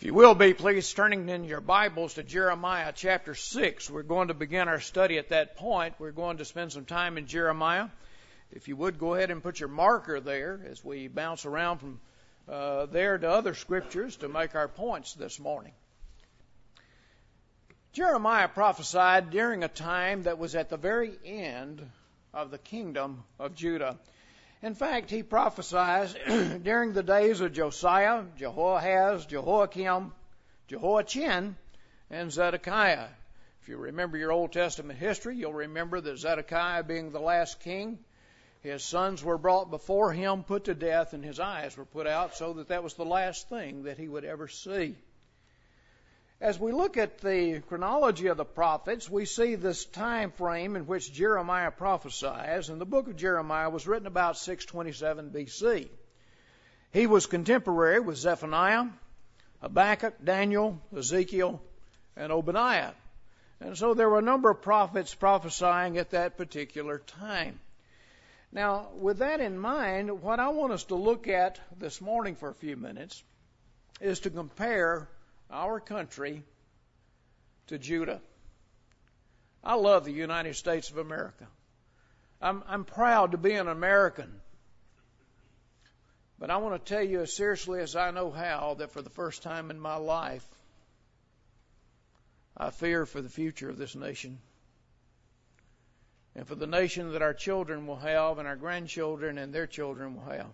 If you will be, please, turning in your Bibles to Jeremiah chapter 6. We're going to begin our study at that point. We're going to spend some time in Jeremiah. If you would, go ahead and put your marker there as we bounce around from there to other scriptures to make our points this morning. Jeremiah prophesied during a time that was at the very end of the kingdom of Judah. In fact, he prophesied during the days of Josiah, Jehoahaz, Jehoiakim, Jehoiachin, and Zedekiah. If you remember your Old Testament history, you'll remember that Zedekiah, being the last king, his sons were brought before him, put to death, and his eyes were put out, so that was the last thing that he would ever see. As we look at the chronology of the prophets, we see this time frame in which Jeremiah prophesies, and the book of Jeremiah was written about 627 BC. He was contemporary with Zephaniah, Habakkuk, Daniel, Ezekiel, and Obadiah. And so there were a number of prophets prophesying at that particular time. Now, with that in mind, what I want us to look at this morning for a few minutes is to compare our country to Judah. I love the United States of America. I'm proud to be an American. But I want to tell you as seriously as I know how that for the first time in my life, I fear for the future of this nation. And for the nation that our children will have and our grandchildren and their children will have.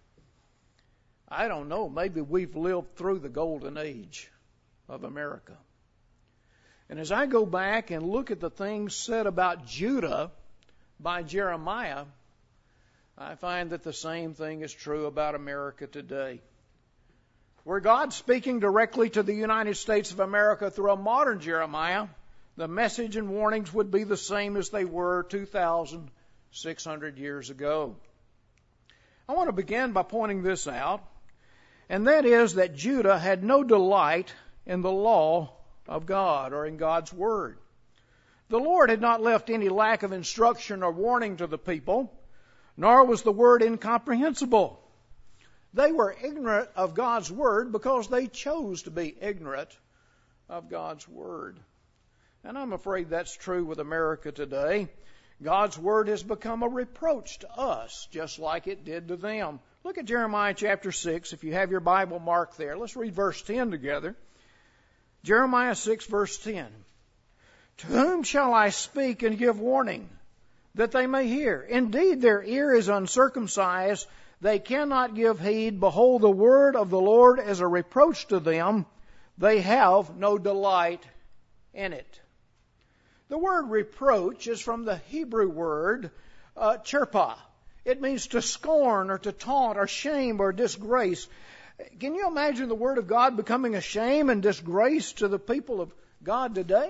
I don't know, maybe we've lived through the golden age of America. And as I go back and look at the things said about Judah by Jeremiah, I find that the same thing is true about America today. Were God speaking directly to the United States of America through a modern Jeremiah, the message and warnings would be the same as they were 2,600 years ago. I want to begin by pointing this out, and that is that Judah had no delight in the law of God or in God's Word. The Lord had not left any lack of instruction or warning to the people, nor was the Word incomprehensible. They were ignorant of God's Word because they chose to be ignorant of God's Word. And I'm afraid that's true with America today. God's Word has become a reproach to us, just like it did to them. Look at Jeremiah chapter 6, if you have your Bible marked there. Let's read verse 10 together. Jeremiah 6, verse 10. To whom shall I speak and give warning, that they may hear? Indeed, their ear is uncircumcised. They cannot give heed. Behold, the word of the Lord is a reproach to them. They have no delight in it. The word reproach is from the Hebrew word chirpah. It means to scorn or to taunt or shame or disgrace. Can you imagine the Word of God becoming a shame and disgrace to the people of God today?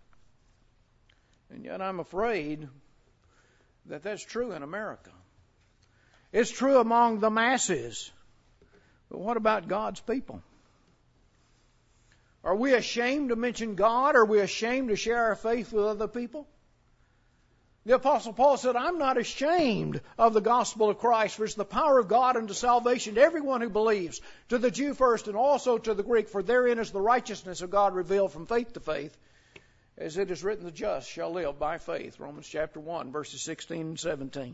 And yet I'm afraid that that's true in America. It's true among the masses. But what about God's people? Are we ashamed to mention God? Are we ashamed to share our faith with other people? The Apostle Paul said, I'm not ashamed of the gospel of Christ, for it's the power of God unto salvation to everyone who believes, to the Jew first and also to the Greek, for therein is the righteousness of God revealed from faith to faith, as it is written, the just shall live by faith. Romans chapter 1, verses 16 and 17.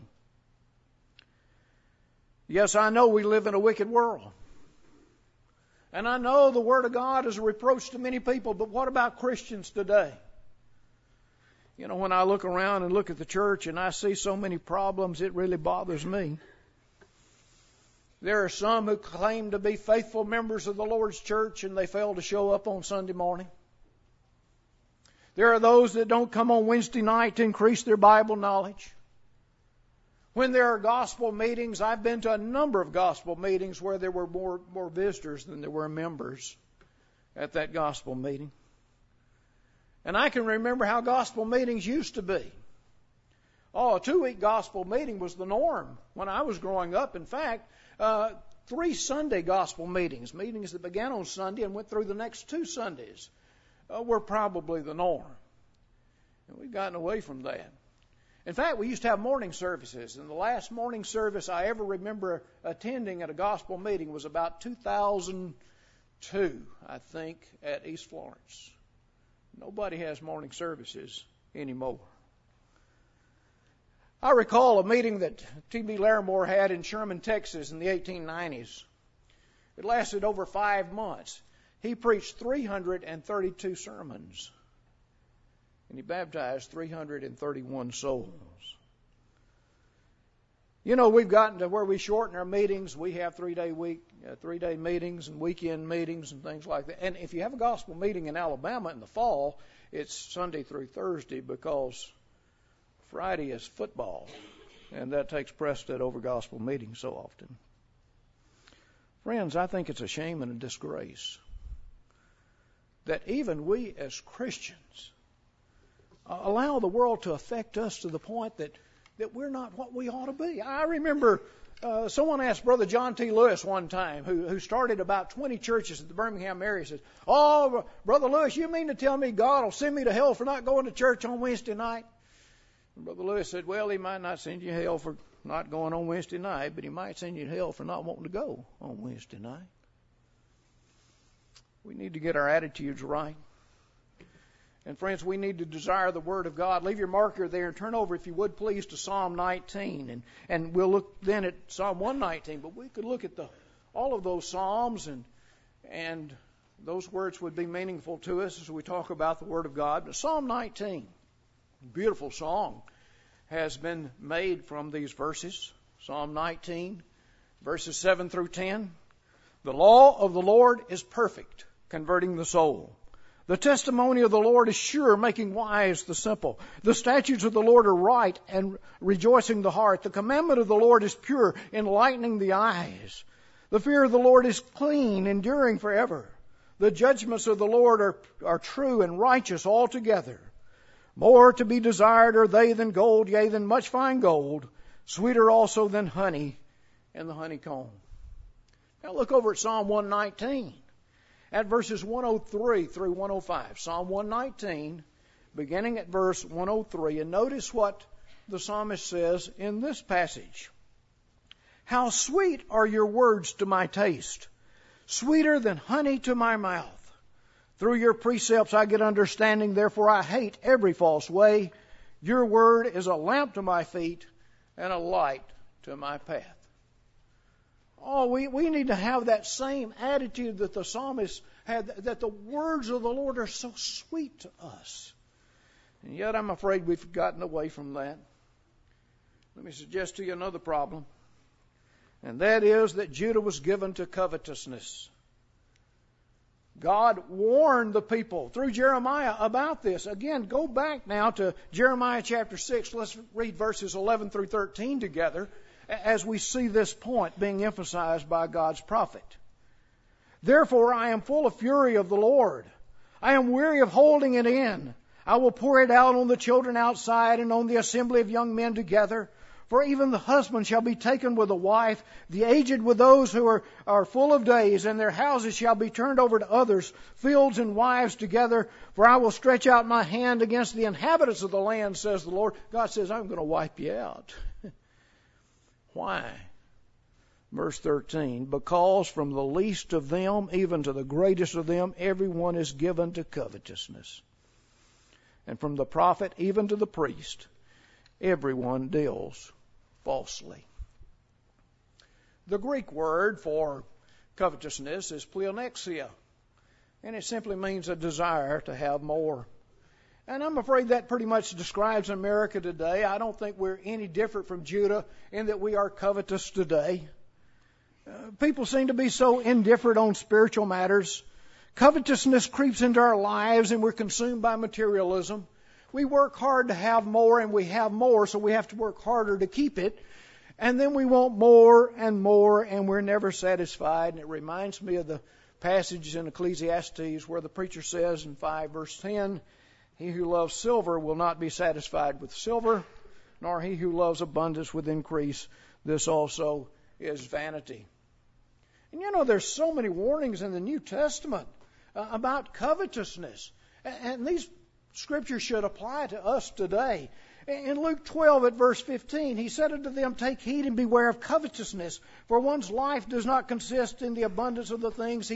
Yes, I know we live in a wicked world. And I know the Word of God is a reproach to many people, but what about Christians today? You know, when I look around and look at the church and I see so many problems, it really bothers me. There are some who claim to be faithful members of the Lord's church and they fail to show up on Sunday morning. There are those that don't come on Wednesday night to increase their Bible knowledge. When there are gospel meetings, I've been to a number of gospel meetings where there were more visitors than there were members at that gospel meeting. And I can remember how gospel meetings used to be. Oh, a 2-week gospel meeting was the norm when I was growing up. In fact, 3 Sunday gospel meetings that began on Sunday and went through the next 2 Sundays, were probably the norm. And we've gotten away from that. In fact, we used to have morning services, and the last morning service I ever remember attending at a gospel meeting was about 2000, 2, I think, at East Florence. Nobody has morning services anymore. I recall a meeting that T.B. Larimore had in Sherman, Texas in the 1890s. It lasted over 5 months. He preached 332 sermons, and he baptized 331 souls. You know, we've gotten to where we shorten our meetings. We have 3-day meetings and weekend meetings and things like that. And if you have a gospel meeting in Alabama in the fall, it's Sunday through Thursday because Friday is football, and that takes precedent over gospel meetings so often. Friends, I think it's a shame and a disgrace that even we as Christians allow the world to affect us to the point that we're not what we ought to be. I remember someone asked Brother John T. Lewis one time, who started about 20 churches in the Birmingham area, says, "Oh, Brother Lewis, you mean to tell me God will send me to hell for not going to church on Wednesday night?" And Brother Lewis said, "Well, he might not send you to hell for not going on Wednesday night, but he might send you to hell for not wanting to go on Wednesday night." We need to get our attitudes right. And friends, we need to desire the Word of God. Leave your marker there and turn over, if you would please, to Psalm 19. And we'll look then at Psalm 119. But we could look at all of those Psalms, and those words would be meaningful to us as we talk about the Word of God. But Psalm 19, a beautiful song, has been made from these verses. Psalm 19, verses 7 through 10. The law of the Lord is perfect, converting the soul. The testimony of the Lord is sure, making wise the simple. The statutes of the Lord are right and rejoicing the heart. The commandment of the Lord is pure, enlightening the eyes. The fear of the Lord is clean, enduring forever. The judgments of the Lord are true and righteous altogether. More to be desired are they than gold, yea, than much fine gold. Sweeter also than honey and the honeycomb. Now look over at Psalm 119. At verses 103 through 105. Psalm 119, beginning at verse 103. And notice what the psalmist says in this passage. How sweet are your words to my taste, sweeter than honey to my mouth. Through your precepts I get understanding, therefore I hate every false way. Your word is a lamp to my feet and a light to my path. Oh, we need to have that same attitude that the psalmist had, that the words of the Lord are so sweet to us. And yet I'm afraid we've gotten away from that. Let me suggest to you another problem. And that is that Judah was given to covetousness. God warned the people through Jeremiah about this. Again, go back now to Jeremiah chapter 6. Let's read verses 11 through 13 together, as we see this point being emphasized by God's prophet. Therefore I am full of fury of the Lord. I am weary of holding it in. I will pour it out on the children outside and on the assembly of young men together. For even the husband shall be taken with a wife, the aged with those who are full of days, and their houses shall be turned over to others, fields and wives together. For I will stretch out my hand against the inhabitants of the land, says the Lord. God says, I'm going to wipe you out. Why? Verse 13, because from the least of them, even to the greatest of them, everyone is given to covetousness. And from the prophet, even to the priest, everyone deals falsely. The Greek word for covetousness is pleonexia, and it simply means a desire to have more. And I'm afraid that pretty much describes America today. I don't think we're any different from Judah in that we are covetous today. People seem to be so indifferent on spiritual matters. Covetousness creeps into our lives and we're consumed by materialism. We work hard to have more and we have more, so we have to work harder to keep it. And then we want more and more and we're never satisfied. And it reminds me of the passage in Ecclesiastes where the preacher says in 5 verse 10, he who loves silver will not be satisfied with silver, nor he who loves abundance with increase. This also is vanity. And you know, there's so many warnings in the New Testament about covetousness. And these scriptures should apply to us today. In Luke 12 at verse 15, he said unto them, take heed and beware of covetousness, for one's life does not consist in the abundance of the things he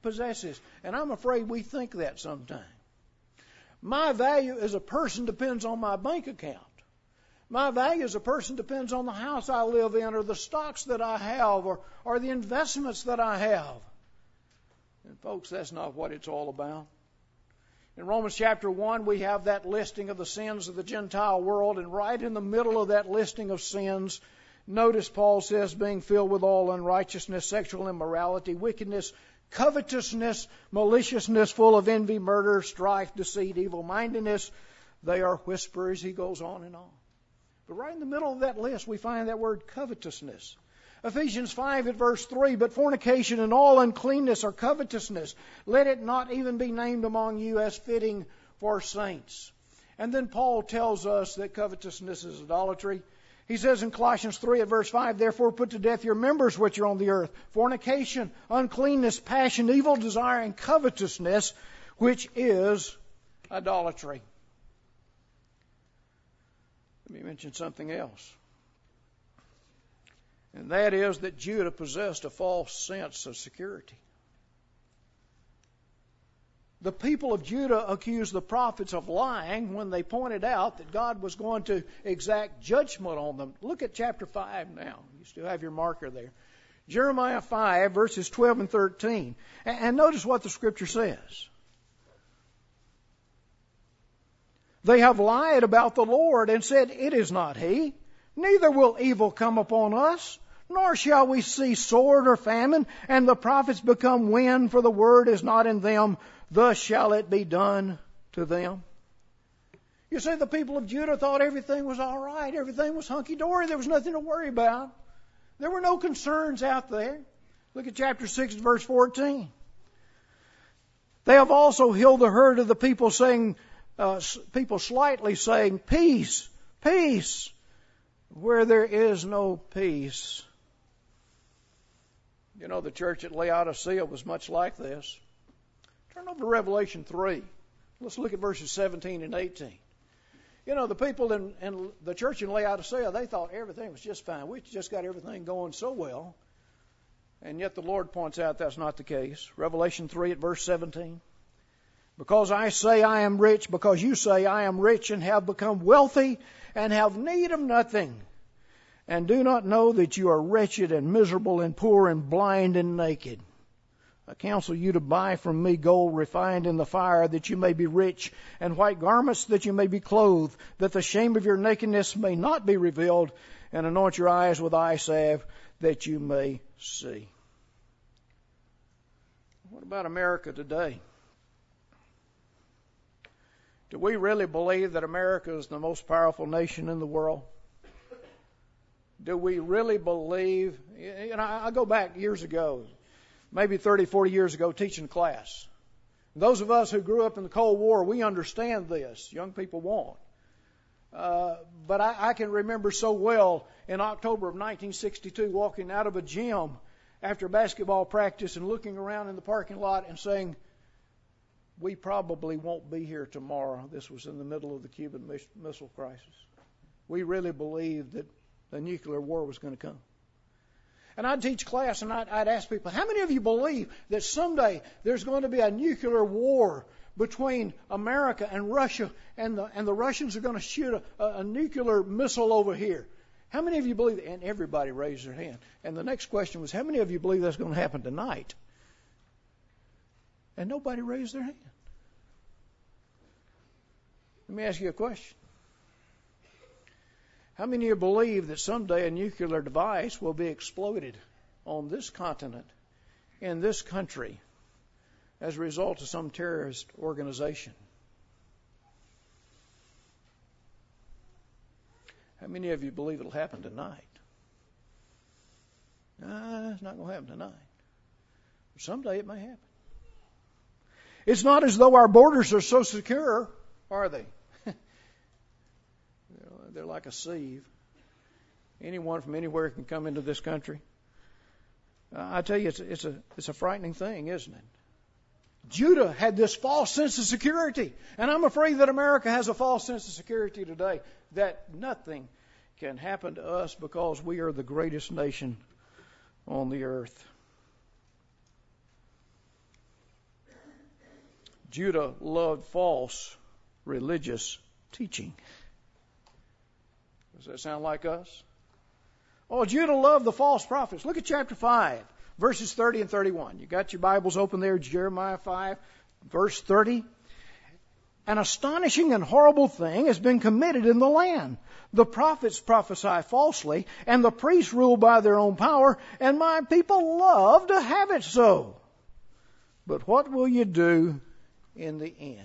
possesses. And I'm afraid we think that sometimes. My value as a person depends on my bank account. My value as a person depends on the house I live in, or the stocks that I have, or the investments that I have. And folks, that's not what it's all about. In Romans chapter 1, we have that listing of the sins of the Gentile world, and right in the middle of that listing of sins, notice Paul says, being filled with all unrighteousness, sexual immorality, wickedness, covetousness, maliciousness, full of envy, murder, strife, deceit, evil-mindedness. They are whisperers. He goes on and on. But right in the middle of that list, we find that word covetousness. Ephesians 5 at verse 3, but fornication and all uncleanness or covetousness, let it not even be named among you as fitting for saints. And then Paul tells us that covetousness is idolatry. He says in Colossians 3 at verse 5, therefore put to death your members which are on the earth, fornication, uncleanness, passion, evil desire, and covetousness, which is idolatry. Let me mention something else. And that is that Judah possessed a false sense of security. The people of Judah accused the prophets of lying when they pointed out that God was going to exact judgment on them. Look at chapter 5 now. You still have your marker there. Jeremiah 5, verses 12 and 13. And notice what the Scripture says. They have lied about the Lord and said, it is not He. Neither will evil come upon us, nor shall we see sword or famine, and the prophets become wind, for the word is not in them. Thus shall it be done to them. You see, the people of Judah thought everything was all right. Everything was hunky-dory. There was nothing to worry about. There were no concerns out there. Look at chapter 6, verse 14. They have also healed the herd of the people, people slightly saying, peace, peace, where there is no peace. You know, the church at Laodicea was much like this. Turn over to Revelation 3. Let's look at verses 17 and 18. You know, the people in the church in Laodicea, they thought everything was just fine. We just got everything going so well. And yet the Lord points out that's not the case. Revelation 3 at verse 17. Because I say I am rich, because you say I am rich and have become wealthy and have need of nothing, and do not know that you are wretched and miserable and poor and blind and naked. I counsel you to buy from me gold refined in the fire, that you may be rich, and white garments, that you may be clothed, that the shame of your nakedness may not be revealed, and anoint your eyes with eye salve, that you may see. What about America today? Do we really believe that America is the most powerful nation in the world? Do we really believe? You know, I go back years ago, maybe 30, 40 years ago, teaching class. Those of us who grew up in the Cold War, we understand this. Young people won't. But I can remember so well in October of 1962 walking out of a gym after basketball practice and looking around in the parking lot and saying, we probably won't be here tomorrow. This was in the middle of the Cuban Missile Crisis. We really believed that the nuclear war was going to come. And I'd teach class and I'd ask people, how many of you believe that someday there's going to be a nuclear war between America and Russia, and the Russians are going to shoot a nuclear missile over here? How many of you believe that? And everybody raised their hand. And the next question was, how many of you believe that's going to happen tonight? And nobody raised their hand. Let me ask you a question. How many of you believe that someday a nuclear device will be exploded on this continent, in this country, as a result of some terrorist organization? How many of you believe it'll happen tonight? It's not going to happen tonight. Someday it may happen. It's not as though our borders are so secure, are they? They're like a sieve. Anyone from anywhere can come into this country. I tell you, it's a frightening thing, isn't it? Judah had this false sense of security. And I'm afraid that America has a false sense of security today, that nothing can happen to us because we are the greatest nation on the earth. Judah loved false religious teaching. Does that sound like us? Oh, Judah loved the false prophets. Look at chapter 5, verses 30 and 31. You got your Bibles open there, Jeremiah 5, verse 30. An astonishing and horrible thing has been committed in the land. The prophets prophesy falsely, and the priests rule by their own power, and my people love to have it so. But what will you do in the end?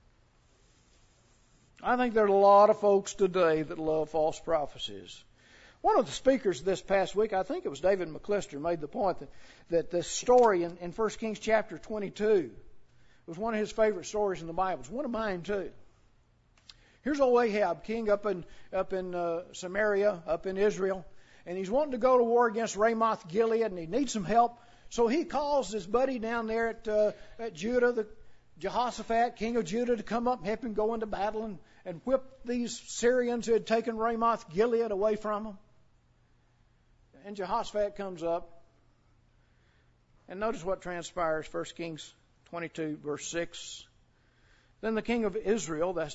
I think there are a lot of folks today that love false prophecies. One of the speakers this past week, I think it was David McClister, made the point that this story in 1 Kings chapter 22 was one of his favorite stories in the Bible. It's one of mine too. Here's old Ahab, king up in Samaria, up in Israel, and he's wanting to go to war against Ramoth Gilead, and he needs some help. So he calls his buddy down there at Judah, Jehoshaphat, king of Judah, to come up and help him go into battle and whip these Syrians who had taken Ramoth Gilead away from him. And Jehoshaphat comes up, and notice what transpires. 1 Kings 22, verse 6. Then the king of Israel, that's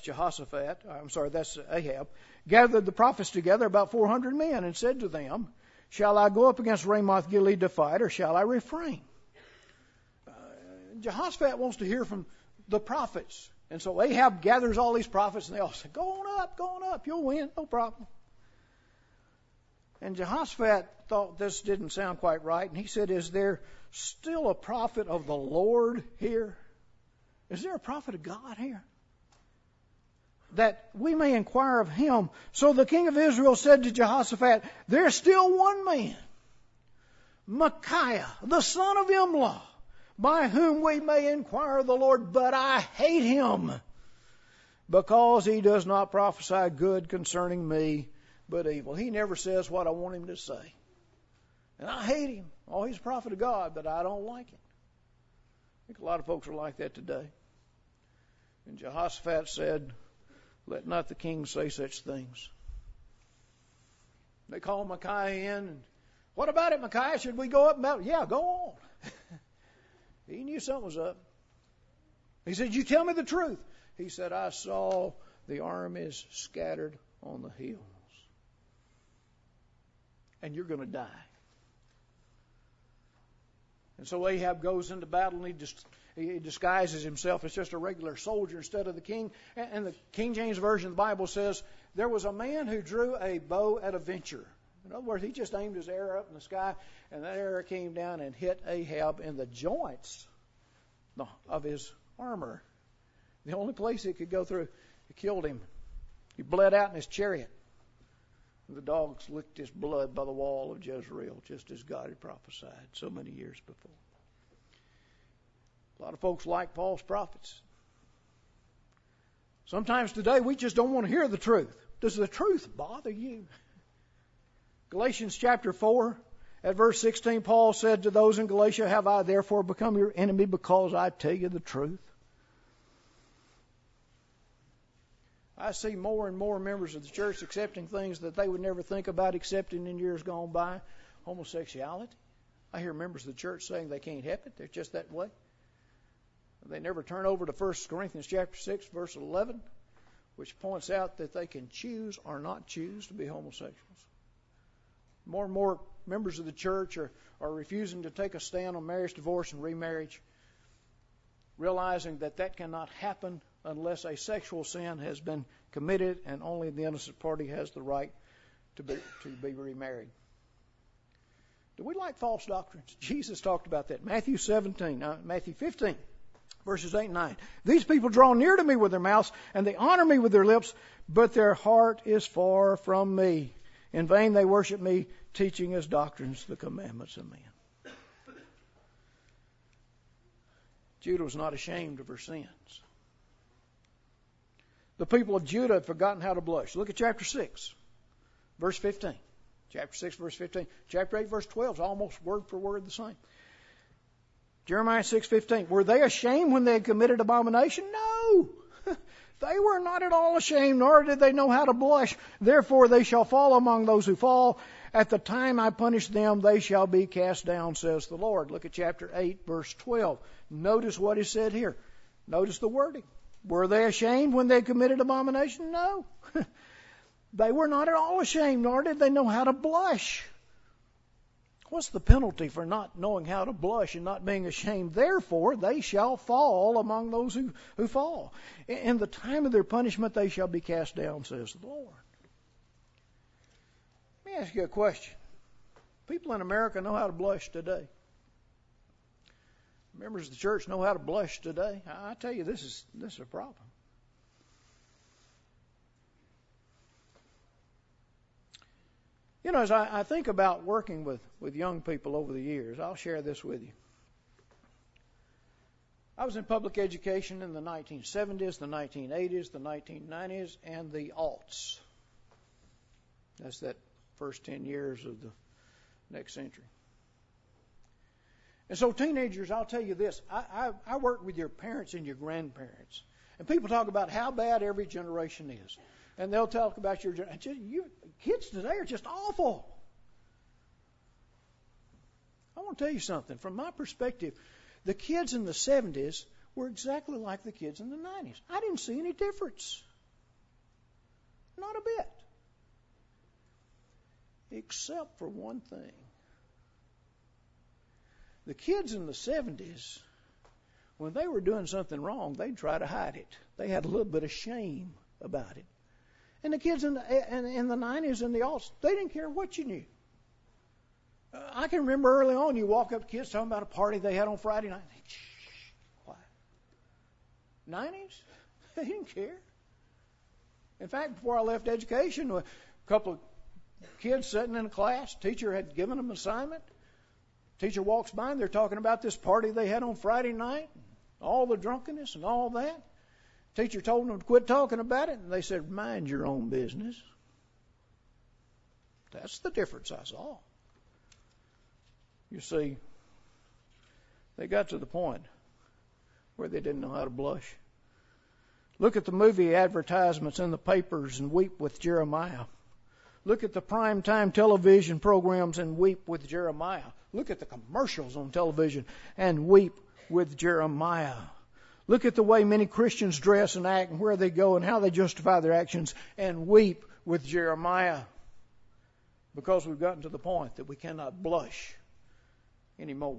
Ahab, gathered the prophets together, about 400 men, and said to them, shall I go up against Ramoth Gilead to fight, or shall I refrain? Jehoshaphat wants to hear from the prophets. And so Ahab gathers all these prophets, and they all say, go on up, you'll win, no problem. And Jehoshaphat thought this didn't sound quite right, and he said, is there still a prophet of the Lord here? Is there a prophet of God here? That we may inquire of him. So the king of Israel said to Jehoshaphat, there's still one man, Micaiah, the son of Imlah, by whom we may inquire of the Lord, but I hate him, because he does not prophesy good concerning me, but evil. He never says what I want him to say. And I hate him. Oh, he's a prophet of God, but I don't like him. I think a lot of folks are like that today. And Jehoshaphat said, let not the king say such things. They called Micaiah in. And, what about it, Micaiah? Should we go up and battle? Yeah, go on. He knew something was up. He said, you tell me the truth. He said, I saw the armies scattered on the hills. And you're going to die. And so Ahab goes into battle, and he disguises himself as just a regular soldier instead of the king. And the King James Version of the Bible says, there was a man who drew a bow at a venture. In other words, he just aimed his arrow up in the sky, and that arrow came down and hit Ahab in the joints of his armor. The only place it could go through, it killed him. He bled out in his chariot. The dogs licked his blood by the wall of Jezreel, just as God had prophesied so many years before. A lot of folks like false prophets. Sometimes today we just don't want to hear the truth. Does the truth bother you? Galatians chapter 4, at verse 16, Paul said to those in Galatia, have I therefore become your enemy because I tell you the truth? I see more and more members of the church accepting things that they would never think about accepting in years gone by. Homosexuality. I hear members of the church saying they can't help it. They're just that way. They never turn over to 1 Corinthians chapter 6, verse 11, which points out that they can choose or not choose to be homosexuals. More and more members of the church are refusing to take a stand on marriage, divorce, and remarriage, realizing that cannot happen unless a sexual sin has been committed, and only the innocent party has the right to be remarried. Do we like false doctrines? Jesus talked about that. Matthew 15, verses 8 and 9. These people draw near to me with their mouths, and they honor me with their lips, but their heart is far from me. In vain they worship me, teaching as doctrines the commandments of men. Judah was not ashamed of her sins. The people of Judah had forgotten how to blush. Look at chapter 6, verse 15. Chapter 6, verse 15. Chapter 8, verse 12 is almost word for word the same. Jeremiah 6:15. Were they ashamed when they had committed abomination? No. They were not at all ashamed, nor did they know how to blush. Therefore they shall fall among those who fall. At the time I punish them, they shall be cast down, says the Lord. Look at chapter 8, verse 12. Notice what is said here. Notice the wording. Were they ashamed when they committed abomination? No. They were not at all ashamed, nor did they know how to blush. What's the penalty for not knowing how to blush and not being ashamed? Therefore, they shall fall among those who fall. In the time of their punishment, they shall be cast down, says the Lord. Let me ask you a question. People in America know how to blush today. Members of the church know how to blush today. I tell you, this is a problem. You know, as I think about working with young people over the years, I'll share this with you. I was in public education in the 1970s, the 1980s, the 1990s, and the aughts. That's that first 10 years of the next century. And so teenagers, I'll tell you this, I work with your parents and your grandparents. And people talk about how bad every generation is. And they'll talk about your kids today are just awful. I want to tell you something. From my perspective, the kids in the 70s were exactly like the kids in the 90s. I didn't see any difference. Not a bit. Except for one thing. The kids in the 70s, when they were doing something wrong, they'd try to hide it. They had a little bit of shame about it. And the kids in the 90s and the aughts, they didn't care what you knew. I can remember early on, you walk up to kids talking about a party they had on Friday night. Shh, quiet. 90s? They didn't care. In fact, before I left education, a couple of kids sitting in a class, teacher had given them an assignment. Teacher walks by and they're talking about this party they had on Friday night, all the drunkenness and all that. Teacher told them to quit talking about it, and they said, mind your own business. That's the difference I saw. You see, they got to the point where they didn't know how to blush. Look at the movie advertisements in the papers and weep with Jeremiah. Look at the primetime television programs and weep with Jeremiah. Look at the commercials on television and weep with Jeremiah. Look at the way many Christians dress and act and where they go and how they justify their actions and weep with Jeremiah. Because we've gotten to the point that we cannot blush anymore.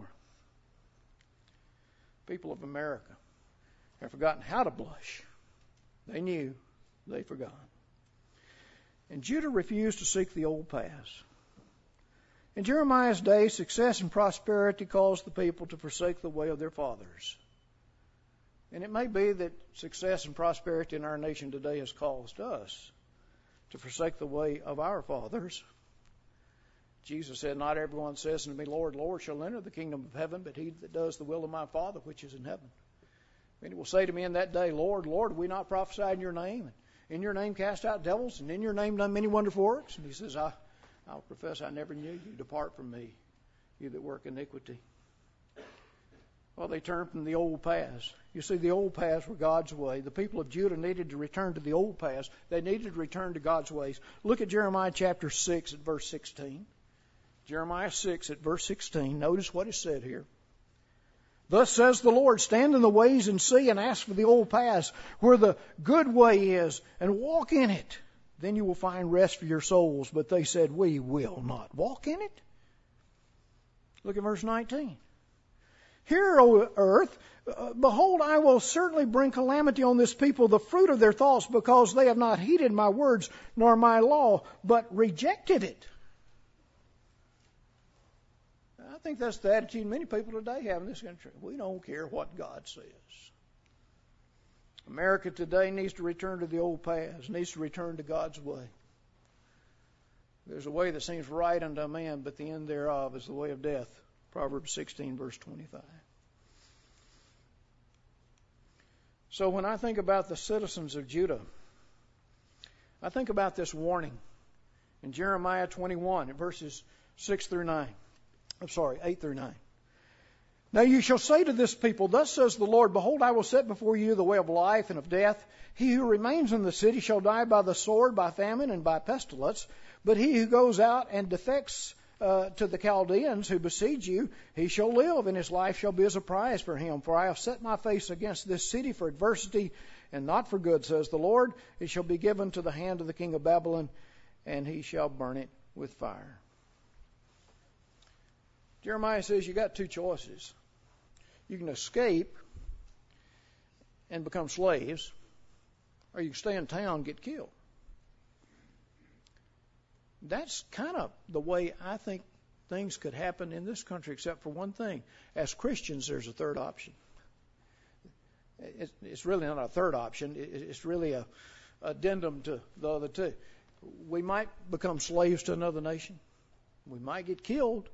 People of America have forgotten how to blush. They knew, they forgot. And Judah refused to seek the old paths. In Jeremiah's day, success and prosperity caused the people to forsake the way of their fathers. And it may be that success and prosperity in our nation today has caused us to forsake the way of our fathers. Jesus said, not everyone says unto me, Lord, Lord, shall enter the kingdom of heaven, but he that does the will of my Father which is in heaven. Many will say to me in that day, Lord, Lord, we not prophesied in your name, and in your name cast out devils, and in your name done many wonderful works? And he says, I'll profess I never knew you. Depart from me, you that work iniquity. Well, they turned from the old paths. You see, the old paths were God's way. The people of Judah needed to return to the old paths. They needed to return to God's ways. Look at Jeremiah chapter 6 at verse 16. Jeremiah 6 at verse 16. Notice what is said here. Thus says the Lord, stand in the ways and see and ask for the old paths where the good way is and walk in it. Then you will find rest for your souls. But they said, we will not walk in it. Look at verse 19. Hear, O earth, behold, I will certainly bring calamity on this people, the fruit of their thoughts, because they have not heeded my words nor my law, but rejected it. I think that's the attitude many people today have in this country. We don't care what God says. America today needs to return to the old paths, needs to return to God's way. There's a way that seems right unto a man, but the end thereof is the way of death. Proverbs 16, verse 25. So when I think about the citizens of Judah, I think about this warning in Jeremiah 21, verses 8 through 9. Now you shall say to this people, thus says the Lord, behold, I will set before you the way of life and of death. He who remains in the city shall die by the sword, by famine, and by pestilence. But he who goes out and defects to the Chaldeans who besiege you, he shall live, and his life shall be as a prize for him. For I have set my face against this city for adversity and not for good, says the Lord. It shall be given to the hand of the king of Babylon, and he shall burn it with fire. Jeremiah says you got two choices. You can escape and become slaves, or you can stay in town and get killed. That's kind of the way I think things could happen in this country, except for one thing. As Christians, there's a third option. It's really not a third option. It's really a addendum to the other two. We might become slaves to another nation. We might get killed.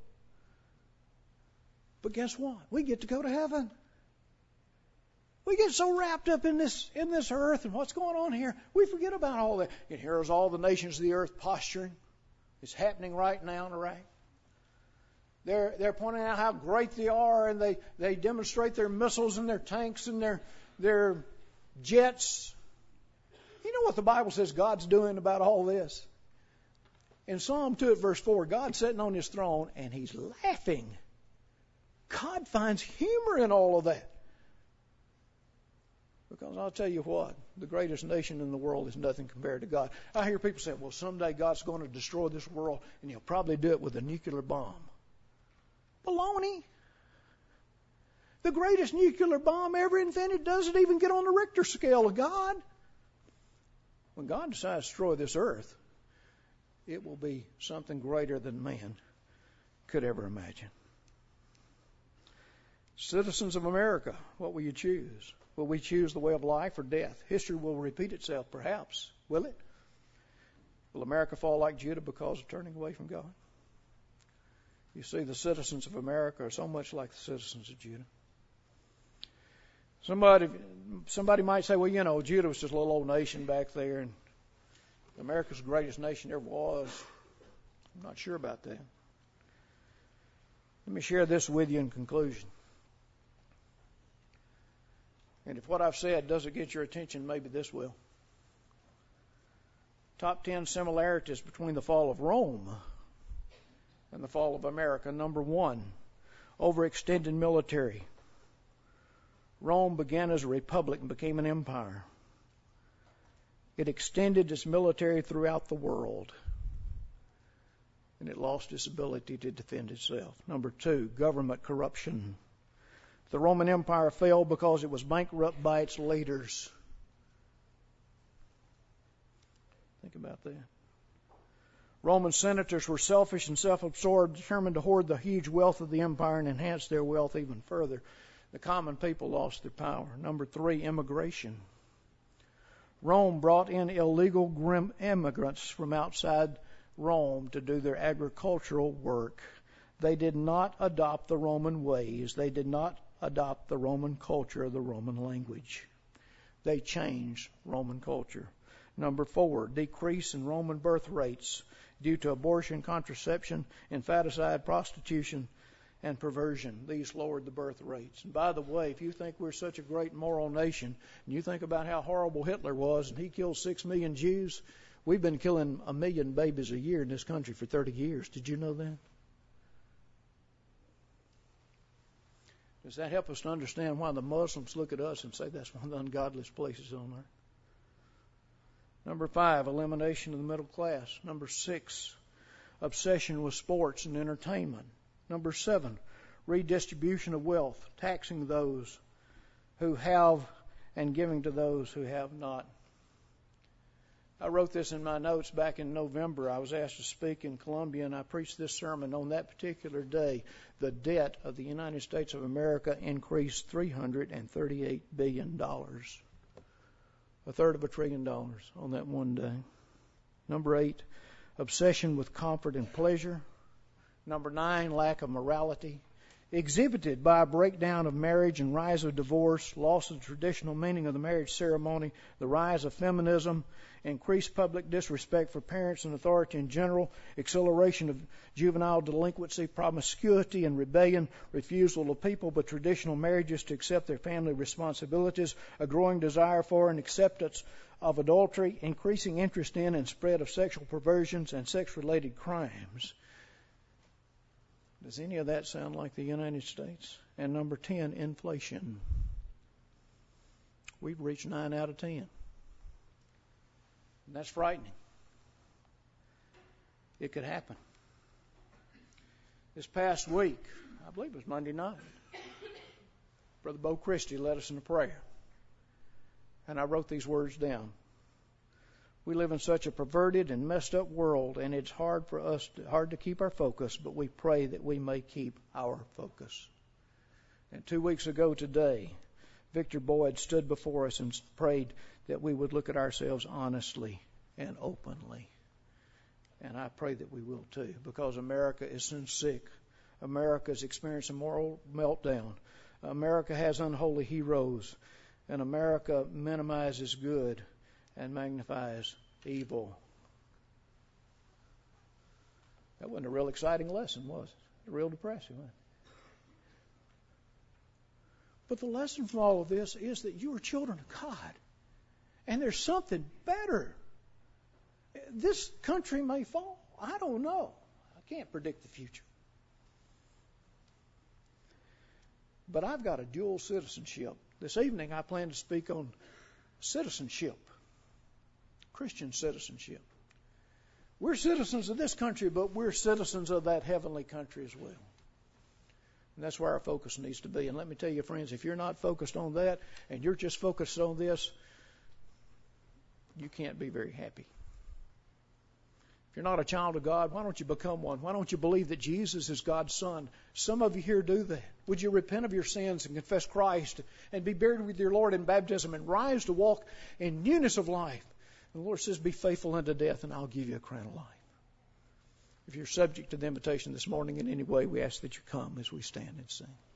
But guess what? We get to go to heaven. We get so wrapped up in this earth and what's going on here, we forget about all that. And here's all the nations of the earth posturing. It's happening right now in Iraq. They're pointing out how great they are, and they demonstrate their missiles and their tanks and their jets. You know what the Bible says God's doing about all this? In Psalm 2 at verse 4, God's sitting on his throne and he's laughing. God finds humor in all of that. Because I'll tell you what, the greatest nation in the world is nothing compared to God. I hear people say, well, someday God's going to destroy this world, and he'll probably do it with a nuclear bomb. Baloney. The greatest nuclear bomb ever invented doesn't even get on the Richter scale of God. When God decides to destroy this earth, it will be something greater than man could ever imagine. Citizens of America, what will you choose? Will we choose the way of life or death? History will repeat itself, perhaps. Will it? Will America fall like Judah because of turning away from God? You see, the citizens of America are so much like the citizens of Judah. Somebody might say, well, you know, Judah was just a little old nation back there, and America's the greatest nation ever was. I'm not sure about that. Let me share this with you in conclusion. And if what I've said doesn't get your attention, maybe this will. Top 10 similarities between the fall of Rome and the fall of America. Number 1, overextended military. Rome began as a republic and became an empire. It extended its military throughout the world, and it lost its ability to defend itself. Number 2, government corruption. The Roman Empire fell because it was bankrupt by its leaders. Think about that. Roman senators were selfish and self-absorbed, determined to hoard the huge wealth of the empire and enhance their wealth even further. The common people lost their power. Number 3, immigration. Rome brought in illegal immigrants from outside Rome to do their agricultural work. They did not adopt the Roman ways. They did not adopt the Roman culture or the Roman language. They changed Roman culture. Number 4, decrease in Roman birth rates due to abortion, contraception, infanticide, prostitution, and perversion. These lowered the birth rates. And by the way, if you think we're such a great moral nation, and you think about how horrible Hitler was, and he killed 6 million Jews, we've been killing 1 million babies a year in this country for 30 years. Did you know that? Does that help us to understand why the Muslims look at us and say that's one of the ungodliest places on earth? Number 5, elimination of the middle class. Number 6, obsession with sports and entertainment. Number 7, redistribution of wealth, taxing those who have and giving to those who have not. I wrote this in my notes back in November. I was asked to speak in Columbia, and I preached this sermon on that particular day. The debt of the United States of America increased $338 billion. A third of $1 trillion on that one day. Number 8, obsession with comfort and pleasure. Number 9, lack of morality, exhibited by a breakdown of marriage and rise of divorce, loss of the traditional meaning of the marriage ceremony, the rise of feminism, increased public disrespect for parents and authority in general, acceleration of juvenile delinquency, promiscuity and rebellion, refusal of people with traditional marriages to accept their family responsibilities, a growing desire for and acceptance of adultery, increasing interest in and spread of sexual perversions and sex-related crimes. Does any of that sound like the United States? And number 10, inflation. We've reached 9 out of 10. And that's frightening. It could happen. This past week, I believe it was Monday night, Brother Bo Christie led us in a prayer. And I wrote these words down. We live in such a perverted and messed up world, and it's hard to keep our focus, but we pray that we may keep our focus. And 2 weeks ago today, Victor Boyd stood before us and prayed that we would look at ourselves honestly and openly. And I pray that we will too, because America is sick. America is experiencing a moral meltdown. America has unholy heroes, and America minimizes good and magnifies evil. That wasn't a real exciting lesson, was it? Real depressing, wasn't it? But the lesson from all of this is that you are children of God, and there's something better. This country may fall. I don't know. I can't predict the future. But I've got a dual citizenship. This evening I plan to speak on citizenship, Christian citizenship. We're citizens of this country, but we're citizens of that heavenly country as well. And that's where our focus needs to be. And let me tell you, friends, if you're not focused on that and you're just focused on this, you can't be very happy. If you're not a child of God, why don't you become one? Why don't you believe that Jesus is God's Son? Some of you here do that. Would you repent of your sins and confess Christ and be buried with your Lord in baptism and rise to walk in newness of life? And the Lord says, be faithful unto death, and I'll give you a crown of life. If you're subject to the invitation this morning in any way, we ask that you come as we stand and sing.